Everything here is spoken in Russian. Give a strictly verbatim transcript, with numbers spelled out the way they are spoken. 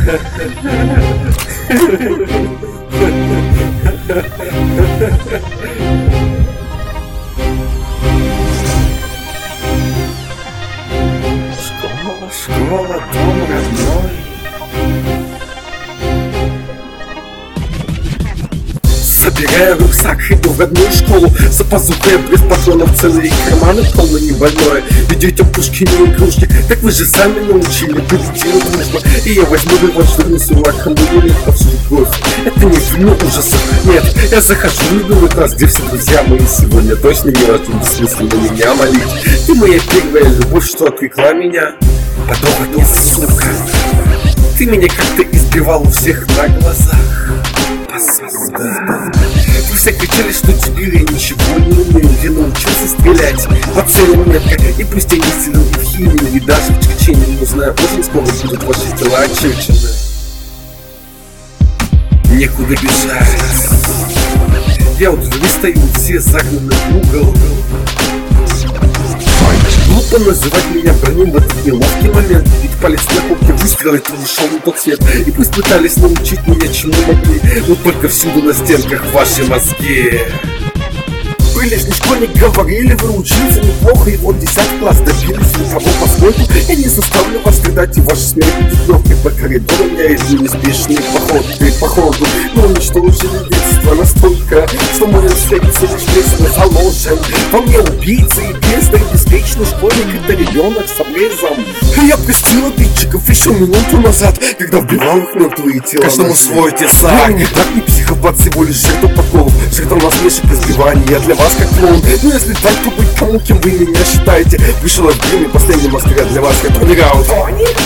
Школа, школа, дом родной. Собирая рюкзак, иду в родную школу. За пазухой без патронов целые карманы полно не больное. Ведете пушки, не игрушки, так вы же сами научили победить дружба. И я возьму револьвер, вынесу лаком и повсюду кровь. Это не фильм ужасов, нет. Я захожу в любимый класс, где все друзья мои. Сегодня точно не важно бессмысленно меня молить. Ты моя первая любовь, что отвлекла меня. Подруга не сука. Ты меня как-то избивал у всех на глазах. Да. Вы все кричали, что теперь я ничего не умею. Я научился стрелять по целям метко. И пусть я не силен в химии и даже в чечении, но знаю, очень скоро будут ваши тела очерчены. Некуда бежать. Я у двери стою, все загнаны в угол. Глупо называть меня бронем в этот неловкий момент. Ведь палец на куртке выстрел, это ушел на тот свет. И пусть пытались научить меня чему могли, но только всюду на стенках ваши мозги. Прилежный школьник, говорили, вы учился неплохо. И вот десятый класс добились вы того поскольку. Я не заставлю вас страдать, и ваша смерть будет легкой. По коридору я иду неспешные походы по ходу. Но уничтожили детство настолько, что мой инстинкт лишь тесно заложен. Во мне убийца и бездна, и беспечный школьник, это ребенок с обрезом. Я простил обидчиков еще минуту назад, когда вбивал их мертвые тела. Каждому свой тесак. Я не так, не психопат, всего лишь жертва подколов, жертва насмешек, избиваний. Я для вас как клоун. Но если так, то быть кому, кем вы меня считаете. Вышел от грима, последний маскарад для вас, как Тони Раут.